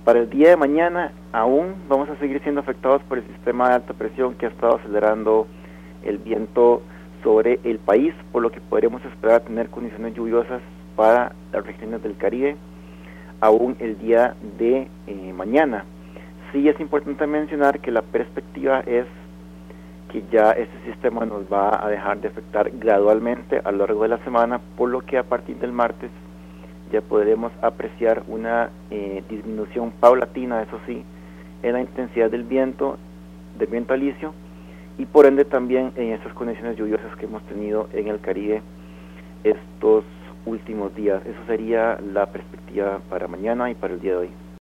Para el día de mañana aún vamos a seguir siendo afectados por el sistema de alta presión que ha estado acelerando el viento sobre el país, por lo que podremos esperar tener condiciones lluviosas para las regiones del Caribe aún el día de mañana. Sí es importante mencionar que la perspectiva es que ya este sistema nos va a dejar de afectar gradualmente a lo largo de la semana, por lo que a partir del martes ya podremos apreciar una disminución paulatina, eso sí, en la intensidad del viento alisio, y por ende también en estas condiciones lluviosas que hemos tenido en el Caribe estos últimos días. Eso sería la perspectiva para mañana y para el día de hoy.